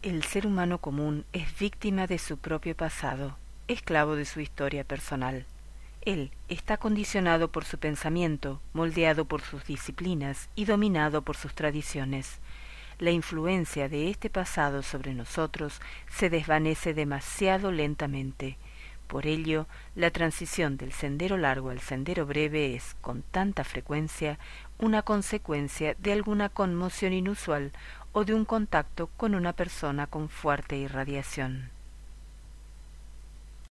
El ser humano común es víctima de su propio pasado, esclavo de su historia personal. Él está condicionado por su pensamiento, moldeado por sus disciplinas y dominado por sus tradiciones. La influencia de este pasado sobre nosotros se desvanece demasiado lentamente. Por ello, la transición del sendero largo al sendero breve es, con tanta frecuencia, una consecuencia de alguna conmoción inusual o de un contacto con una persona con fuerte irradiación.